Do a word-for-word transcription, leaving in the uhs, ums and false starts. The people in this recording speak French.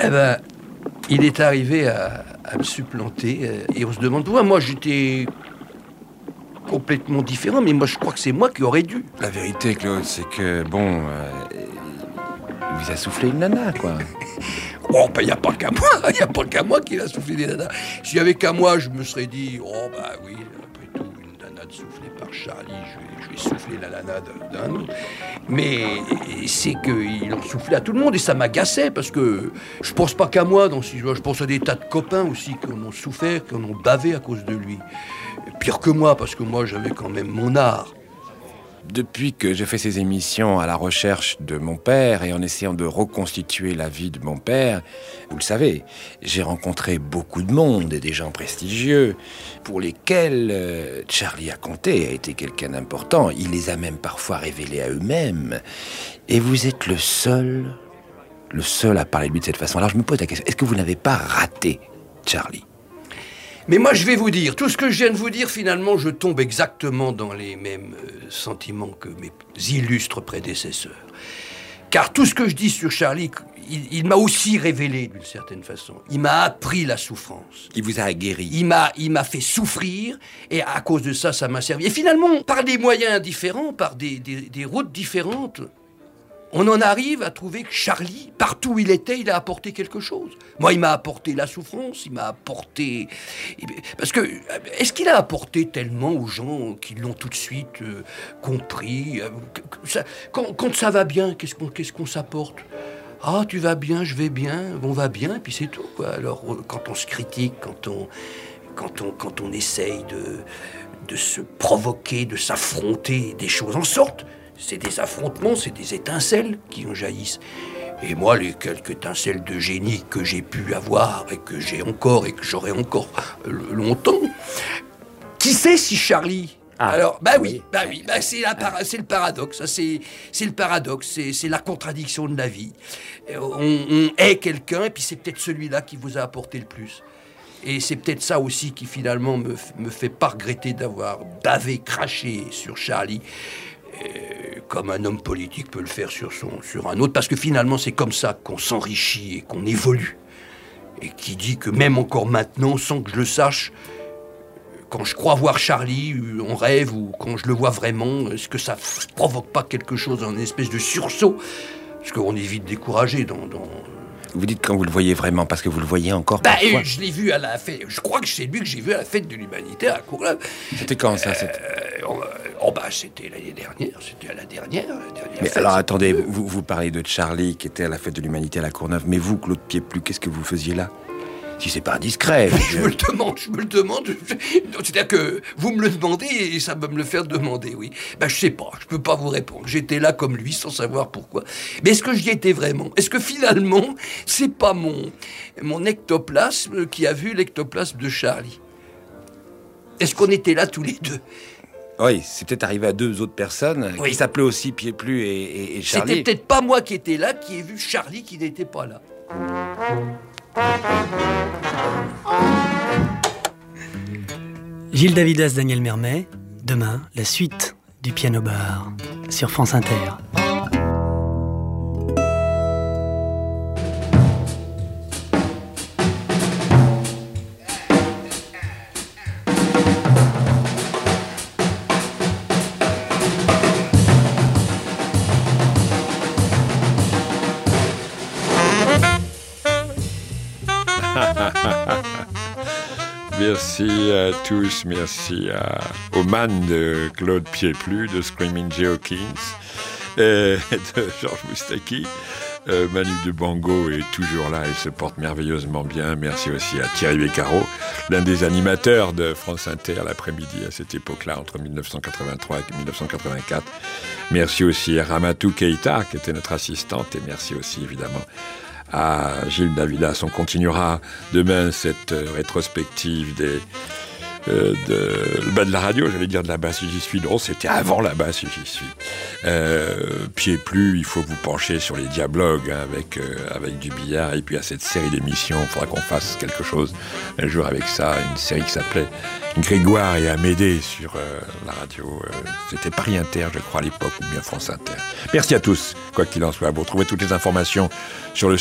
Eh ben, il est arrivé à, à me supplanter euh, et on se demande pourquoi. Moi, j'étais complètement différent, mais moi, je crois que c'est moi qui aurais dû. La vérité, Claude, c'est que, bon, euh, il vous a soufflé une nana, quoi. Oh, ben, il n'y a pas qu'à moi, il n'y a pas qu'à moi qu'il a soufflé des nanas. S'il n'y avait qu'à moi, je me serais dit, oh, bah oui, après tout, une nana soufflée par Charlie, je vais, je vais souffler la nana d'un autre. Mais c'est qu'il en soufflait à tout le monde et ça m'agaçait parce que je pense pas qu'à moi, dans ce je pense à des tas de copains aussi qui en ont souffert, qui en ont bavé à cause de lui. Pire que moi, parce que moi, j'avais quand même mon art. Depuis que j'ai fait ces émissions à la recherche de mon père et en essayant de reconstituer la vie de mon père, vous le savez, j'ai rencontré beaucoup de monde et des gens prestigieux pour lesquels euh, Charlie a compté, a été quelqu'un d'important. Il les a même parfois révélés à eux-mêmes. Et vous êtes le seul, le seul à parler de lui de cette façon. Alors je me pose la question, est-ce que vous n'avez pas raté Charlie ? Mais moi, je vais vous dire, tout ce que je viens de vous dire, finalement, je tombe exactement dans les mêmes euh, sentiments que mes illustres prédécesseurs. Car tout ce que je dis sur Charlie, il, il m'a aussi révélé d'une certaine façon. Il m'a appris la souffrance. Il vous a aguerri. Il m'a, il m'a fait souffrir, et à cause de ça, ça m'a servi. Et finalement, par des moyens différents, par des, des, des routes différentes, on en arrive à trouver que Charlie, partout où il était, il a apporté quelque chose. Moi, il m'a apporté la souffrance, il m'a apporté... Parce que, est-ce qu'il a apporté tellement aux gens qui l'ont tout de suite euh, compris ça, quand, quand ça va bien, qu'est-ce qu'on, qu'est-ce qu'on s'apporte ? Ah, tu vas bien, je vais bien, on va bien, et puis c'est tout, quoi. Alors, quand on se critique, quand on, quand on, quand on essaye de, de se provoquer, de s'affronter, des choses en sortent. C'est des affrontements, c'est des étincelles qui en jaillissent. Et moi, les quelques étincelles de génie que j'ai pu avoir et que j'ai encore et que j'aurai encore longtemps, qui sait si Charlie... Ah, alors, bah oui, oui bah oui, bah c'est, la para- c'est le paradoxe, ça, c'est, c'est le paradoxe, c'est, c'est la contradiction de la vie. On, on est quelqu'un et puis c'est peut-être celui-là qui vous a apporté le plus. Et c'est peut-être ça aussi qui finalement me, me fait pas regretter d'avoir bavé, craché sur Charlie. Euh, comme un homme politique peut le faire sur, son, sur un autre, parce que finalement c'est comme ça qu'on s'enrichit et qu'on évolue. Et qui dit que même encore maintenant, sans que je le sache, quand je crois voir Charlie en rêve ou quand je le vois vraiment, est-ce que ça ne provoque pas quelque chose, une espèce de sursaut ? Parce qu'on est vite découragé dans... dans Vous dites quand vous le voyez vraiment, parce que vous le voyez encore bah, parfois. Je l'ai vu à la fête, je crois que c'est lui que j'ai vu à la fête de l'humanité à Courlave. C'était quand ça c'était... Euh, oh bah c'était l'année dernière, c'était à la dernière, la dernière Mais fête, alors attendez, vous, vous parlez de Charlie qui était à la fête de l'humanité à la Courneuve, mais vous, Claude Pieplu, qu'est-ce que vous faisiez là ? Si c'est pas indiscret. Je me le demande, je me le demande. C'est-à-dire que vous me le demandez et ça va me le faire demander, oui. Ben je sais pas, je peux pas vous répondre. J'étais là comme lui sans savoir pourquoi. Mais est-ce que j'y étais vraiment ? Est-ce que finalement, c'est pas mon, mon ectoplasme qui a vu l'ectoplasme de Charlie ? Est-ce qu'on était là tous les deux ? Oui, c'est peut-être arrivé à deux autres personnes oui. qui s'appelaient aussi Pieplu et, et, et Charlie. C'était peut-être pas moi qui étais là, qui ai vu Charlie qui n'était pas là. Gilles Davidas, Daniel Mermet. Demain, la suite du Piano Bar sur France Inter. Merci à tous, merci à, aux man de Claude Pieplu, de Screaming Jay Hawkins, et de Georges Moustaki. Euh, Manu de Bango est toujours là, il se porte merveilleusement bien. Merci aussi à Thierry Beccaro, l'un des animateurs de France Inter l'après-midi à cette époque-là, entre dix-neuf cent quatre-vingt-trois et dix-neuf cent quatre-vingt-quatre. Merci aussi à Ramatou Keïta, qui était notre assistante, et merci aussi évidemment à Gilles Davidas. On continuera demain cette euh, rétrospective des, euh, de, bah, de la radio, j'allais dire de la basse, j'y suis. Non, c'était avant la basse, j'y suis. Euh, Pieplu, il faut vous pencher sur les dialogues hein, avec, euh, avec du billard. Et puis à cette série d'émissions, il faudra qu'on fasse quelque chose un jour avec ça. Une série qui s'appelait Grégoire et Amédée sur euh, la radio. Euh, c'était Paris Inter, je crois, à l'époque, ou bien France Inter. Merci à tous. Quoi qu'il en soit, vous retrouvez toutes les informations sur le